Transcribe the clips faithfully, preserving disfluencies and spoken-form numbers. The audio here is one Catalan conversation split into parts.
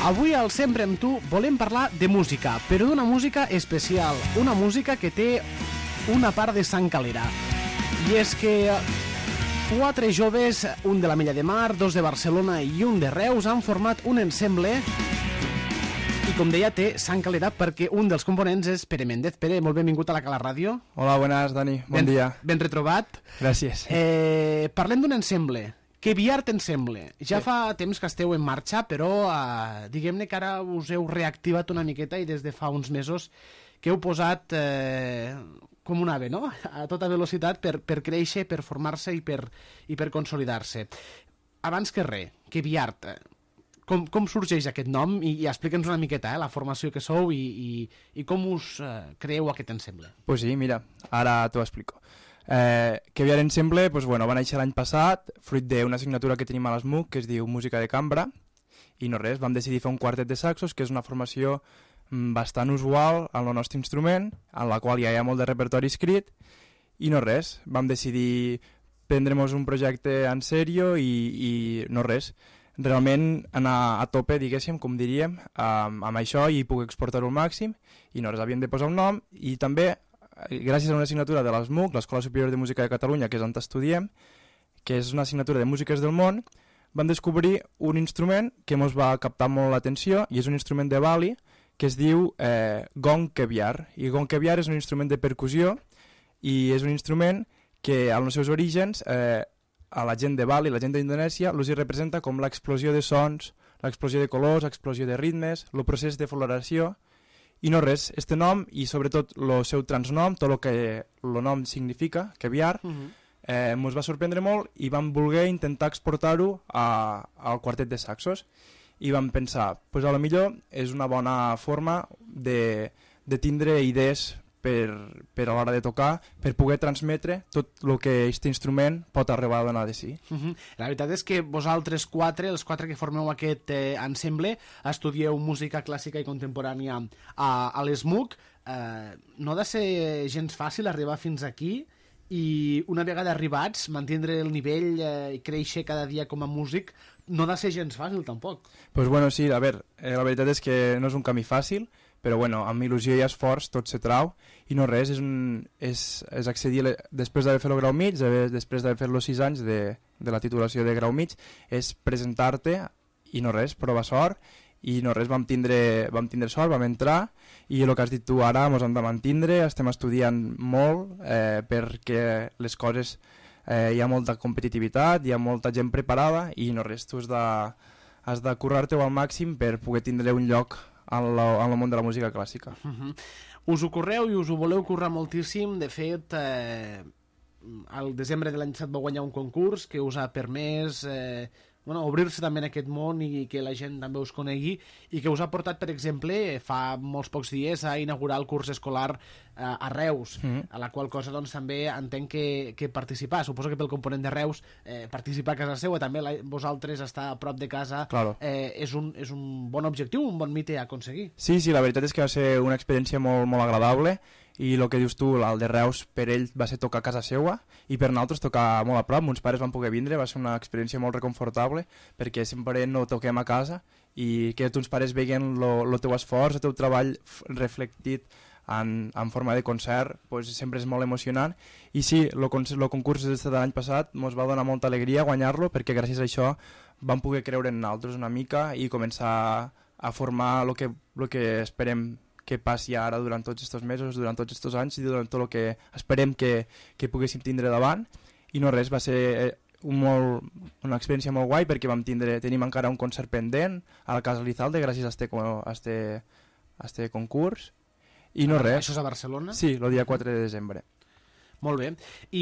Avui al Sempre amb tu volem parlar de música, però d'una música especial, una música que té una part de sang calera. I és que quatre joves, un de la Mella de Mar, dos de Barcelona i un de Reus, han format un ensemble i, com deia, té sang calera perquè un dels components és Pere Méndez. Pere, molt benvingut a la Cala Ràdio. Hola, buenas, Dani. Bon ben, dia. Ben retrobat. Gràcies. Eh, parlem d'un ensemble. Que Viart Ensemble. Ja sí. Fa temps que esteu en marxa, però eh, diguem-ne que ara us heu reactivat una miqueta i des de fa uns mesos que heu posat eh, com un ave, no? A tota velocitat per, per créixer, per formar-se i per, i per consolidar-se. Abans que res, que Viart, com, com sorgeix aquest nom? I, i explica'ns una miqueta eh, la formació que sou i, i, i com us eh, creeu aquest ensemble. Pues sí, mira, ara t'ho explico. Eh, que Viart Ensemble pues, bueno, va néixer l'any passat, fruit d'una assignatura que tenim a l'ESMUC que es diu Música de Cambra, i no res, vam decidir fer un quartet de saxos, que és una formació bastant usual en el nostre instrument, en la qual ja hi ha molt de repertori escrit, i no res, vam decidir prendre'ns un projecte en sèrio i, i no res, realment anar a tope, diguéssim, com diríem, amb, amb això i puc exportar-ho al màxim, i no res, havíem de posar un nom, i també gràcies a una assignatura de l'ESMUC, l'Escola Superior de Música de Catalunya, que és on estudiem, que és una assignatura de músiques del món, vam descobrir un instrument que ens va captar molt l'atenció, i és un instrument de Bali que es diu eh, gong kebiar. I gong kebiar és un instrument de percussió i és un instrument que als seus orígens eh, a la gent de Bali, la gent d'Indonèsia, els hi representa com l'explosió de sons, l'explosió de colors, l'explosió de ritmes, el procés de floració. I no res, este nom i sobretot el seu transnom, tot el que el nom significa, Kebiar, uh -huh. eh, ens va sorprendre molt i vam voler intentar exportar-ho al quartet de saxos. I vam pensar, pues a lo millor és una bona forma de, de tindre idees per, per a l'hora de tocar, per poder transmetre tot el que aquest instrument pot arribar a donar de si. Uh -huh. La veritat és que vosaltres quatre, els quatre que formeu aquest eh, ensemble, estudieu música clàssica i contemporània a, a l'ESMUC. Eh, no ha de ser gens fàcil arribar fins aquí i una vegada arribats mantindre el nivell eh, i créixer cada dia com a músic no ha de ser gens fàcil tampoc. Pues bueno, sí, a veure, eh, la veritat és que no és un camí fàcil, però bueno, amb il·lusió i esforç tot se trau i no res, és, un, és, és accedir le, després d'haver fet el grau mig, després d'haver fet els sis anys de, de la titulació de grau mig, és presentar-te i no res, provar sort i no res, vam tindre, vam tindre sort, vam entrar i el que has dit tu ara ens hem de mantindre, estem estudiant molt eh, perquè les coses eh, hi ha molta competitivitat, hi ha molta gent preparada i no res, tu has de, has de currar-te-ho al màxim per poder tindre un lloc en, la, en el món de la música clàssica. Uh-huh. Us ho correu i us ho voleu currar moltíssim. De fet, eh, al desembre de l'any passat vau guanyar un concurs que us ha permès eh, bueno, obrir-se també en aquest món i que la gent també us conegui i que us ha portat, per exemple, fa molts pocs dies a inaugurar el curs escolar eh, a Reus, mm-hmm. a la qual cosa doncs, també entenc que, que participar, suposo que pel component de Reus eh, participar a casa seva, també la, vosaltres estar a prop de casa claro. eh, és, un, és un bon objectiu, un bon mite a aconseguir. Sí, sí, la veritat és que va ser una experiència molt, molt agradable i el que dius tu, el de Reus, per ell va ser tocar a casa seva i per nosaltres tocar molt a prop, uns pares van poder vindre, va ser una experiència molt reconfortable perquè sempre no toquem a casa i que tots pares veien el teu esforç, el teu treball reflectit en, en forma de concert, pues sempre és molt emocionant i sí, el concurs de l'any passat ens va donar molta alegria guanyar-lo perquè gràcies a això vam poder creure en nosaltres una mica i començar a formar el que, el que esperem que passi ara durant tots aquests mesos, durant tots aquests anys i durant tot el que esperem que, que poguéssim tindre davant i no res, va ser un molt, una experiència molt guai perquè vam tindre, tenim encara un concert pendent a la Casa Lizalde gràcies a este, a este, a este concurs i no ah, res. Això és a Barcelona? Sí, el dia quatre de desembre. Molt bé.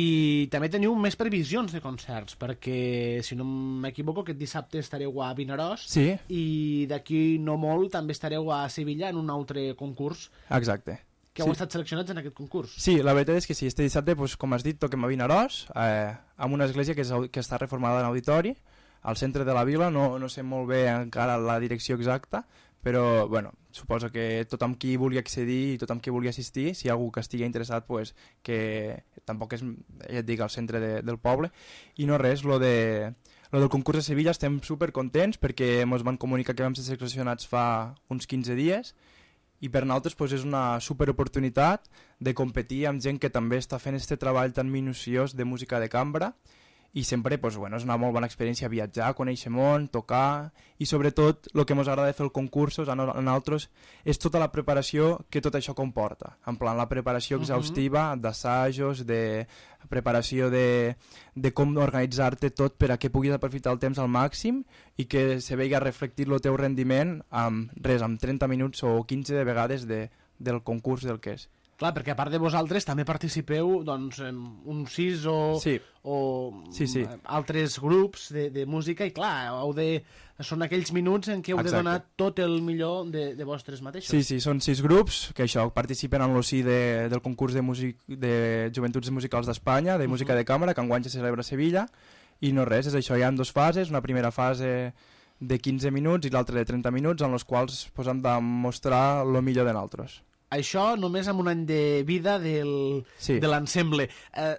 I també teniu més previsions de concerts, perquè, si no m'equivoco, aquest dissabte estareu a Vinaròs sí. i d'aquí no molt també estareu a Sevilla en un altre concurs. Exacte. Que heu sí. estat seleccionats en aquest concurs. Sí, la veritat és que sí, este dissabte, pues, com has dit, toquem a Vinaròs, eh, amb una església que, és, que està reformada en auditori, al centre de la vila, no, no sé molt bé encara la direcció exacta, però bueno, suposo que tothom qui vulgui accedir i tothom qui vulgui assistir, si hi ha algú que estigui interessat, pues, que tampoc és, ja et dic, al centre de, del poble, i no res, lo de, Lo del concurs de Sevilla estem supercontents perquè ens van comunicar que vam ser seleccionats fa uns quinze dies i per nosaltres pues, és una superoportunitat de competir amb gent que també està fent aquest treball tan minuciós de música de cambra i sempre pues, bueno, és una molt bona experiència viatjar, conèixer món, tocar i sobretot el que ens agrada de fer els concursos a nosaltres és tota la preparació que tot això comporta, en plan la preparació exhaustiva uh-huh. d'assajos, de preparació de, de com organitzar-te tot per a que puguis aprofitar el temps al màxim i que se vegi reflectit el teu rendiment amb res, amb trenta minuts o quinze de vegades de, del concurs del que és. Clar, perquè a part de vosaltres també participeu doncs, en uns sis o, sí. o sí, sí. altres grups de, de música i clar, heu de, són aquells minuts en què heu Exacte. de donar tot el millor de, de vostres mateixos. Sí, sí, són sis grups que això participen en l'O C I de, del concurs de, music, de Joventuts Musicals d'Espanya, de música uh -huh. de càmera, que enguany se celebra a Sevilla, i no res, és això, hi ha dues fases, una primera fase de quinze minuts i l'altra de trenta minuts, en les quals pues, hem de mostrar el millor de nosaltres. Això només amb un any de vida del, sí. de l'ensemble. Eh,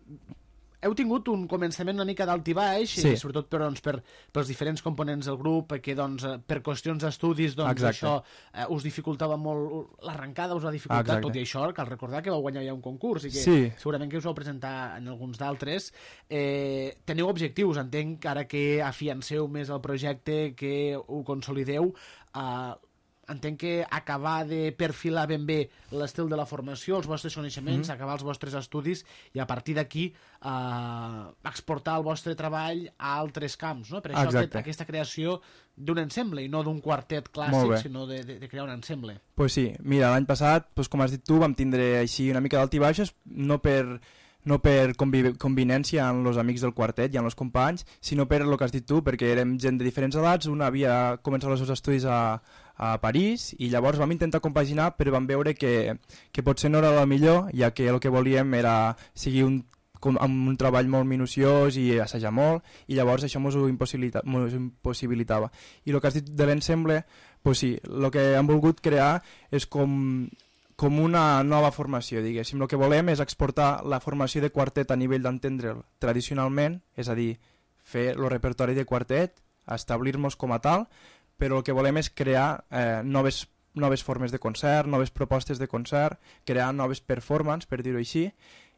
heu tingut un començament una mica d'alt i baix, sí. i sobretot per, doncs, per, pels diferents components del grup, que doncs, per qüestions d'estudis doncs, això eh, us dificultava molt, l'arrencada us ha dificultat, Exacte. tot i això, cal recordar que vau guanyar ja un concurs i que sí. segurament que us vau presentar en alguns d'altres. Eh, teniu objectius, entenc, ara que afianceu més el projecte, que ho consolideu, eh, entenc que acabar de perfilar ben bé l'estil de la formació, els vostres coneixements, mm-hmm. acabar els vostres estudis i a partir d'aquí eh, exportar el vostre treball a altres camps, no? Per això aquest, aquesta creació d'un ensemble i no d'un quartet clàssic, sinó de, de, de crear un ensemble. Pues sí, mira, l'any passat, pues, com has dit tu, vam tindre així una mica d'alt i baixes, no per... no per convinència amb els amics del quartet i amb els companys, sinó per el que has dit tu, perquè érem gent de diferents edats, un havia començat els seus estudis a, a París i llavors vam intentar compaginar, però vam veure que, que potser no era el millor, ja que el que volíem era seguir un, amb un treball molt minuciós i assajar molt, i llavors això ens ho impossibilita, impossibilitava. I el que has dit de l'ensemble, pues sí, el que hem volgut crear és com... com una nova formació, diguéssim. El que volem és exportar la formació de quartet a nivell d'entendre'l tradicionalment, és a dir, fer el repertori de quartet, establir-nos com a tal, però el que volem és crear eh, noves, noves formes de concert, noves propostes de concert, crear noves performances, per dir-ho així,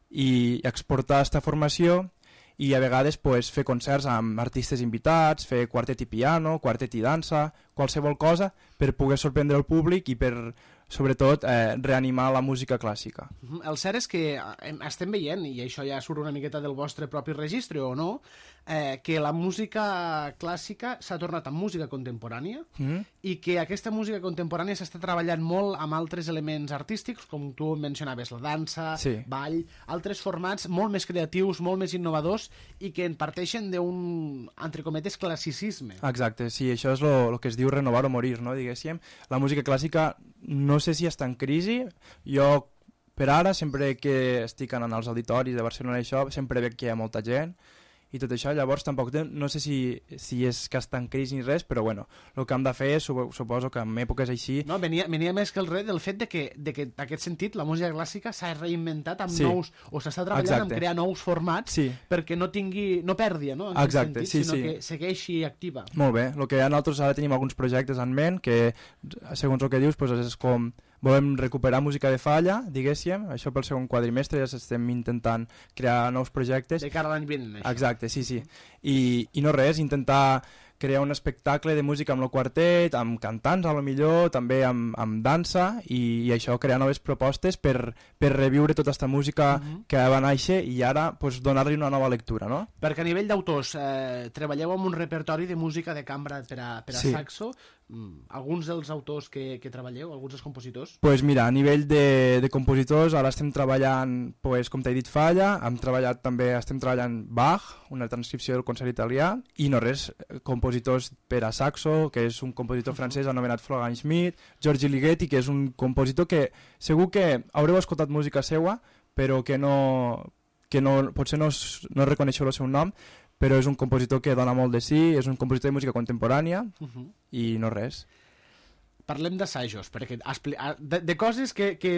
i exportar aquesta formació i a vegades pues, fer concerts amb artistes invitats, fer quartet i piano, quartet i dansa, qualsevol cosa per poder sorprendre el públic i per sobretot eh, reanimar la música clàssica. El cert és que estem veient, i això ja surt una miqueta del vostre propi registre o no, eh, que la música clàssica s'ha tornat amb música contemporània mm-hmm. i que aquesta música contemporània s'està treballant molt amb altres elements artístics, com tu mencionaves, la dansa, sí. ball, altres formats molt més creatius, molt més innovadors i que en parteixen d'un, entre cometes, classicisme. Exacte, sí, això és el que es diu renovar o morir, no, diguéssim. La música clàssica no sé si està en crisi, jo per ara sempre que estic anant als auditoris de Barcelona i això, sempre veig que hi ha molta gent i tot això, llavors tampoc no sé si, si és que està en crisi ni res, però bueno, el que hem de fer és, suposo que en èpoques així... No, venia, venia més que el res del fet de que, de que en aquest sentit la música clàssica s'ha reinventat amb sí. nous, o s'està treballant Exacte. en crear nous formats sí. perquè no tingui, no perdi, no? En Exacte, sentit, sí, sinó sí. que segueixi activa. Molt bé, el que nosaltres ara tenim alguns projectes en ment que, segons el que dius, pues, és com... Volem recuperar música de falla, diguéssim, això pel segon quadrimestre ja estem intentant crear nous projectes. De cara a l'any vinent, això. Exacte, sí, sí. I, i no res, intentar crear un espectacle de música amb el quartet, amb cantants a lo millor, també amb, amb dansa i, i això, crear noves propostes per, per reviure tota aquesta música uh-huh. que va néixer i ara pues, donar-li una nova lectura, no? Perquè a nivell d'autors, eh, treballeu amb un repertori de música de cambra per a, per a sí. saxo. Mm, alguns dels autors que, que treballeu, alguns dels compositors? Pues mira, a nivell de, de compositors ara estem treballant, pues, com t'he dit, Falla, hem treballat també, estem treballant Bach, una transcripció del concert italià, i no res, compositors per a saxo, que és un compositor uh-huh. francès anomenat Florian Schmidt, Giorgi Ligeti, que és un compositor que segur que haureu escoltat música seua, però que no, que no potser no, no reconeixeu el seu nom, però és un compositor que dona molt de sí, és un compositor de música contemporània uh-huh. i no res. Parlem d'assajos, perquè de, de coses que, que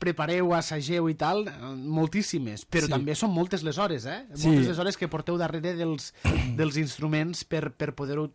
prepareu, assageu i tal, moltíssimes, però sí. també són moltes les hores, eh? Sí. Moltes les hores que porteu darrere dels, dels instruments per, per poder-ho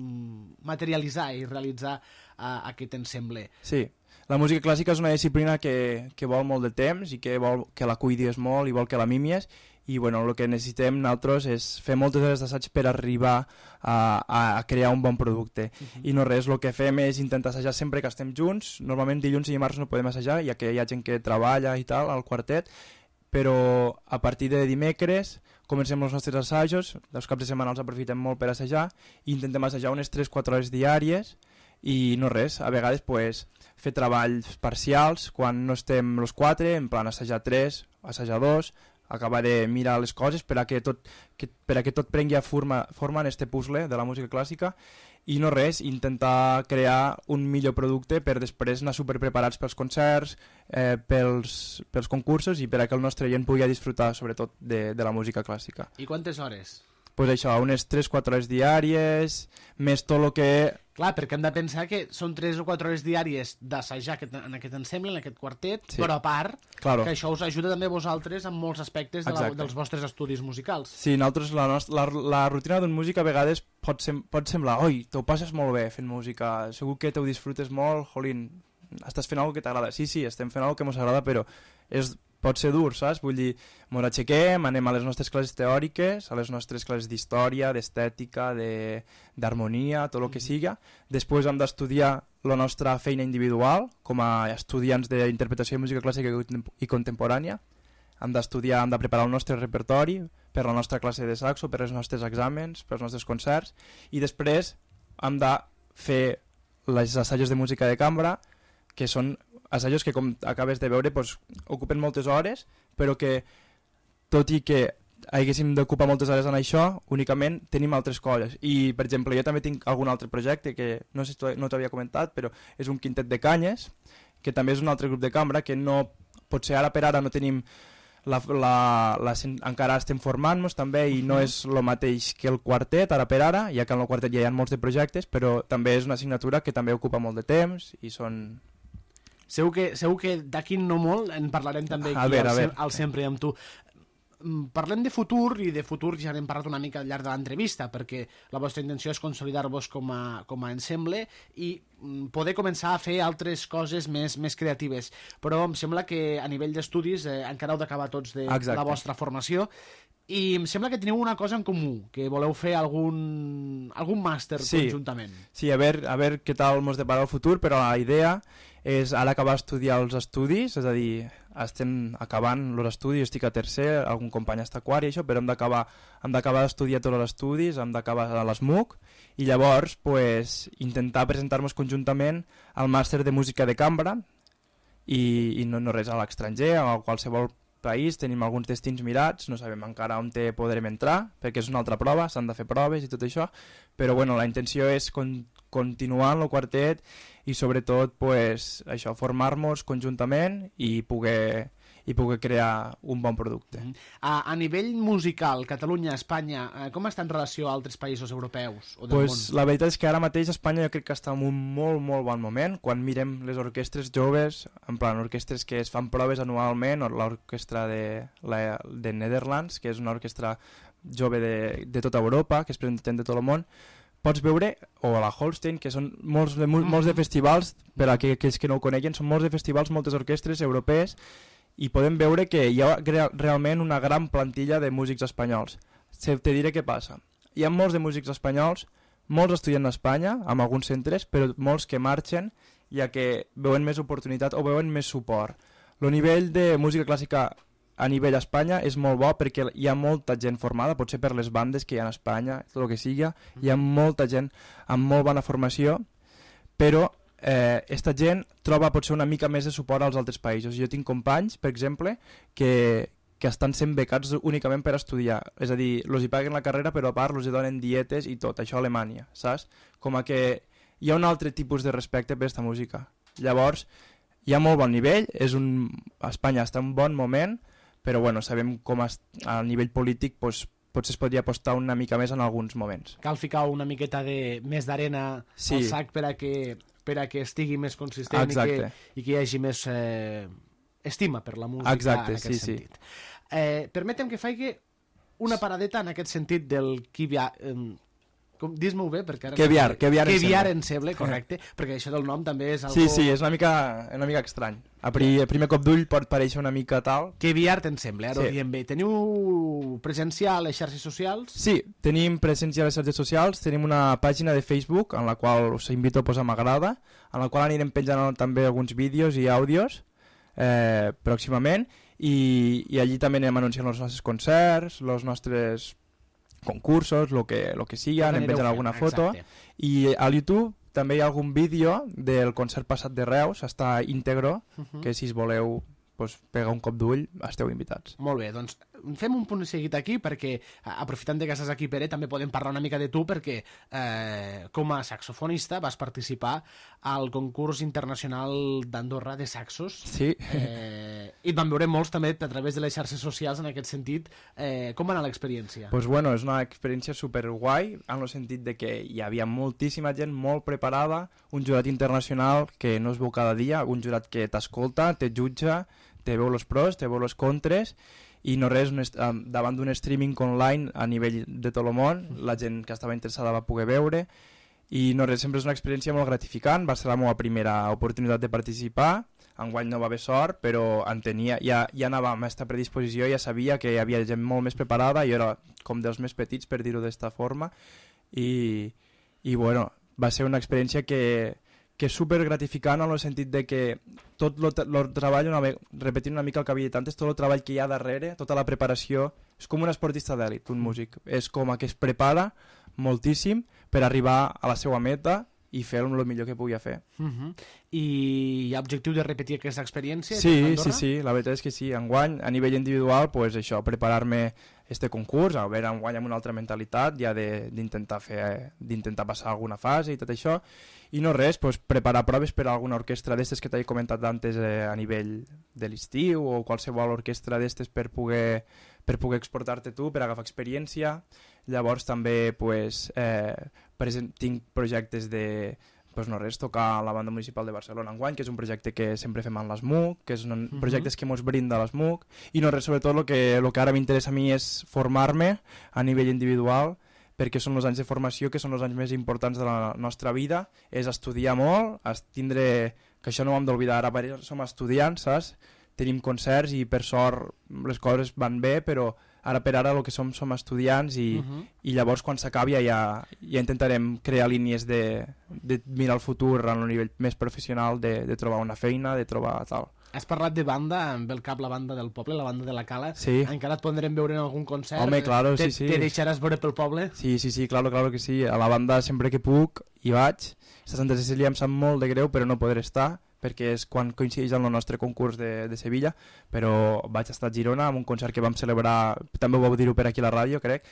mm, materialitzar i realitzar uh, aquest ensemble. Sí, la música clàssica és una disciplina que, que vol molt de temps i que vol que la cuidis molt i vol que la mimies, i bueno, el que necessitem nosaltres és fer moltes hores d'assaig per arribar a, a crear un bon producte. Uh-huh. I no res, el que fem és intentar assajar sempre que estem junts. Normalment dilluns i dimarts no podem assajar, ja que hi ha gent que treballa i tal al quartet, però a partir de dimecres comencem els nostres assajos, els caps de setmana els aprofitem molt per assajar, i intentem assajar unes tres quatre hores diàries, i no res, a vegades pues, fer treballs parcials quan no estem els quatre, en plan assajar tres, assajar dos, acabar de mirar les coses per a que tot, que, per a que tot prengui forma, forma en este puzzle de la música clàssica, i no res, intentar crear un millor producte per després anar superpreparats pels concerts, eh, pels, pels concursos, i per a que el nostre gent pugui disfrutar sobretot de, de la música clàssica. I quantes hores? Pues això, unes tres quatre hores diàries, més tot el que... Clar, perquè hem de pensar que són tres o quatre hores diàries d'assajar en aquest ensemble, en aquest quartet, sí. Però a part, claro. Que això us ajuda també a vosaltres en molts aspectes de la, dels vostres estudis musicals. Sí, nosaltres, la, nostra, la, la rutina d'un músic a vegades pot, sem pot semblar, oi, t'ho passes molt bé fent música, segur que t'ho disfrutes molt, jolín, estàs fent alguna que t'agrada. Sí, sí, estem fent alguna que ens agrada, però és... pot ser dur, saps? Vull dir, ens aixequem, anem a les nostres classes teòriques, a les nostres classes d'història, d'estètica, d'harmonia, tot el que siga. Després hem d'estudiar la nostra feina individual, com a estudiants d'interpretació de música clàssica i contemporània. Hem d'estudiar, hem de preparar el nostre repertori per la nostra classe de saxo, per els nostres exàmens, per els nostres concerts, i després hem de fer les assajos de música de cambra, que són assajos que, com acabes de veure, doncs, ocupen moltes hores, però que, tot i que haguéssim d'ocupar moltes hores en això, únicament tenim altres coses. I, per exemple, jo també tinc algun altre projecte que no sé si no t'havia comentat, però és un quintet de canyes, que també és un altre grup de cambra, que no, potser ara per ara no tenim... La, la, la, encara estem formant-nos també, i no és el mateix que el quartet ara per ara, ja que en el quartet ja hi ha molts de projectes, però també és una assignatura que també ocupa molt de temps i són... Segur que, segur que d'aquí no molt en parlarem també aquí veure, al, al Sempre amb tu. Parlem de futur, i de futur ja n'hem parlat una mica al llarg de l'entrevista, perquè la vostra intenció és consolidar-vos com a, com a ensemble i poder començar a fer altres coses més, més creatives. Però em sembla que a nivell d'estudis eh, encara heu d'acabar tots de Exacte. La vostra formació, i em sembla que teniu una cosa en comú, que voleu fer algun, algun màster sí. Conjuntament. Sí, a veure, a veure què tal ens depara el futur, però la idea és ara acabar d'estudiar els estudis, és a dir, estem acabant els estudis, jo estic a tercer, algun company està a quart i això, però hem d'acabar hem d'acabar d'estudiar tots els estudis, hem d'acabar a l'S M U C, i llavors pues, intentar presentar-nos conjuntament al màster de música de cambra, i, i no, no res, a l'estranger, a qualsevol país, tenim alguns destins mirats, no sabem encara on te podrem entrar, perquè és una altra prova, s'han de fer proves i tot això, però bueno, la intenció és con continuar en el quartet i sobretot pues, això, formar-nos conjuntament i poder, i poder crear un bon producte. Mm. A, a nivell musical, Catalunya, Espanya, eh, com està en relació a altres països europeus o del pues, món? La veritat és que ara mateix Espanya jo crec que està en un molt, molt bon moment. Quan mirem les orquestres joves, en plan orquestres que es fan proves anualment, o l'orquestra de, la, de Netherlands, que és una orquestra jove de, de tota Europa, que es presenten de tot el món, pots veure, o a la Holstein, que són molts de, molts de festivals, per a aquells que no ho coneguen, són molts de festivals, moltes orquestres europees, i podem veure que hi ha realment una gran plantilla de músics espanyols. Te diré què passa. Hi ha molts de músics espanyols, molts estudiant a Espanya, amb alguns centres, però molts que marxen, ja que veuen més oportunitat o veuen més suport. El nivell de música clàssica a nivell Espanya és molt bo perquè hi ha molta gent formada, potser per les bandes que hi ha a Espanya, tot el que sigui, hi ha molta gent amb molt bona formació, però eh, esta gent troba potser una mica més de suport als altres països. Jo tinc companys, per exemple, que, que estan sent becats únicament per estudiar, és a dir, els hi paguen la carrera però a part els hi donen dietes i tot, això a Alemanya, saps? Com a que hi ha un altre tipus de respecte per aquesta música. Llavors, hi ha molt bon nivell, és un... Espanya està en un bon moment, però bueno, sabem com a, a nivell polític pues, potser es podria apostar una mica més en alguns moments. Cal ficar una miqueta de més d'arena sí. Al sac per a, que, per a que estigui més consistent i que, i que hi hagi més, eh, estima per la música. Exacte, en aquest sí, sentit. Sí. Eh, permetem que faci una paradeta en aquest sentit del Kiviar... Eh, com, dis-m'ho bé, perquè ara... Keviar, Keviar Keviar Ensemble, correcte, perquè això del nom també és algo... Sí, sí, és una mica, una mica estrany. A, pri, a primer cop d'ull pot parèixer una mica tal. Keviar Ensemble, ara sí. ho diem bé. Teniu presència a les xarxes socials? Sí, tenim presència a les xarxes socials, tenim una pàgina de Facebook en la qual us invito a posar m'agrada, en la qual anirem penjant també alguns vídeos i àudios eh, pròximament, i, i allí també anem anunciant els nostres concerts, els nostres concursos, lo que, lo que sigui, anem penjant alguna foto. Exacte. I al YouTube també hi ha algun vídeo del concert passat de Reus, està íntegro, uh -huh. que si es voleu pues, pegar un cop d'ull, esteu invitats. Molt bé, doncs fem un punt seguit aquí perquè, aprofitant que estàs aquí, Pere, també podem parlar una mica de tu perquè eh, com a saxofonista vas participar al concurs internacional d'Andorra de saxos. Sí. Eh, I et van veure molts també a través de les xarxes socials en aquest sentit. Eh, com va anar l'experiència? Pues bueno, és una experiència superguai en el sentit de que hi havia moltíssima gent molt preparada, un jurat internacional que no es veu cada dia, un jurat que t'escolta, te jutja, te veu els pros, te veu els contres, i no res, davant d'un streaming online a nivell de tot el món, la gent que estava interessada va poder veure, i no res, sempre és una experiència molt gratificant, va ser la meva primera oportunitat de participar, enguany no va haver sort, però en tenia, ja, ja anava amb aquesta predisposició, ja sabia que hi havia gent molt més preparada, jo era com dels més petits, per dir-ho d'esta forma, i, i bueno, va ser una experiència que que és super gratificant en el sentit de que tot el treball, una, repetint una mica el que havia dit antes, tot el treball que hi ha darrere, tota la preparació, és com un esportista d'èlit, un músic. És com que es prepara moltíssim per arribar a la seva meta i fer el millor que pugui fer. Uh -huh. I hi ha objectiu de repetir aquesta experiència? Sí, sí, sí, la veritat és que sí. Enguany, a nivell individual, pues això, preparar-me este concurs, a veure, enguany amb una altra mentalitat, ja d'intentar fer, d'intentar passar alguna fase i tot això, i no res, pues, preparar proves per a alguna orquestra d'estes que t'he comentat antes eh, a nivell de l'estiu o qualsevol orquestra d'estes per poder, per poder exportar-te tu, per agafar experiència. Llavors també pues, eh, present, tinc projectes de pues no res, tocar a la banda municipal de Barcelona enguany, que és un projecte que sempre fem en l'ESMUC, que és un uh -huh. projectes que ens brinda l'ESMUC, i no res, sobretot el que, el que ara m'interessa a mi és formar-me a nivell individual, perquè són els anys de formació que són els anys més importants de la nostra vida, és estudiar molt, és tindre, que això no ho hem d'oblidar, ara som estudiants, saps? Tenim concerts i per sort les coses van bé, però ara per ara el que som som estudiants i, uh -huh. i llavors quan s'acabi ja, ja intentarem crear línies de, de mirar el futur a un nivell més professional, de, de trobar una feina, de trobar tal. Has parlat de banda, em ve al cap la banda del poble, la banda de la Cala. Sí. Encara et podrem veure en algun concert? Home, claro, te, sí, sí. Te deixaràs veure pel poble? Sí, sí, sí, claro, claro que sí. A la banda sempre que puc hi vaig. A Santa Cecília em sap molt de greu, però no podré estar, perquè és quan coincideix amb el nostre concurs de, de Sevilla, però vaig estar a Girona amb un concert que vam celebrar, també ho vau dir-ho per aquí a la ràdio, crec,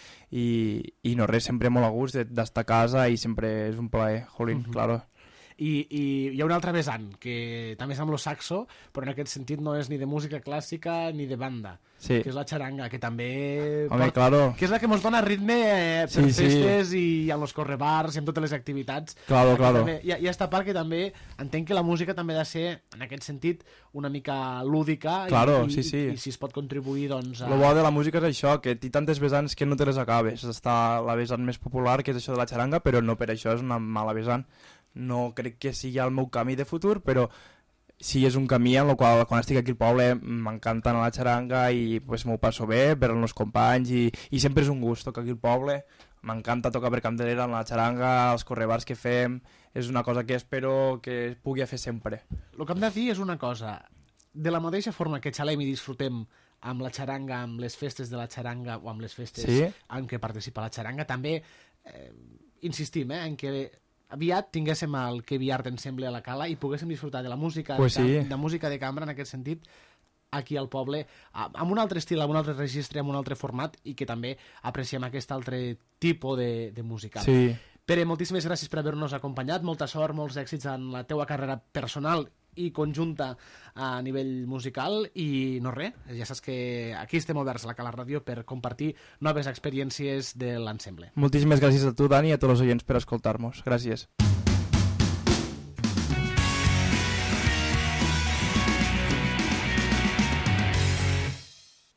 i, i no res, sempre molt a gust d'estar a casa i sempre és un plaer, jolín, uh -huh. claro. I, i hi ha un altre vessant, que també és amb lo saxo, però en aquest sentit no és ni de música clàssica ni de banda, sí. que és la xaranga, que també... Home, pot, claro. Que és la que ens dona ritme eh, per sí, festes sí. i amb els correbars i amb totes les activitats. Claro, Aquí claro. També, hi, ha, hi ha esta part que també entenc que la música també ha de ser, en aquest sentit, una mica lúdica claro, i, sí, sí. i, i si es pot contribuir, doncs... A... El bo de la música és això, que té tantes vessants que no te les acabes. Està la vessant més popular, que és això de la xaranga, però no per això és una mala vessant. No crec que sigui el meu camí de futur, però sí és un camí en el qual quan estic aquí al poble m'encanta anar a la xaranga i pues, m'ho passo bé per als meus companys i, i sempre és un gust tocar aquí al poble. M'encanta tocar per Candelera, en la xaranga, els correbars que fem, és una cosa que espero que pugui fer sempre. El que hem de dir és una cosa, de la mateixa forma que xalem i disfrutem amb la xaranga, amb les festes de la xaranga o amb les festes sí? en què participa la xaranga, també eh, insistim eh, en que aviat tinguéssim el Keviar Ensemble a la Cala i poguéssim disfrutar de la música, pues de, sí. de música de cambra en aquest sentit aquí al poble, amb un altre estil, amb un altre registre, amb un altre format i que també apreciem aquest altre tipus de, de música. Sí. Pere, moltíssimes gràcies per haver-nos acompanyat, molta sort, molts èxits en la teua carrera personal i conjunta a nivell musical i no res, ja saps que aquí estem oberts a la Cala Ràdio per compartir noves experiències de l'ensemble. Moltíssimes gràcies a tu, Dani, i a tots els oients per escoltar-nos. Gràcies.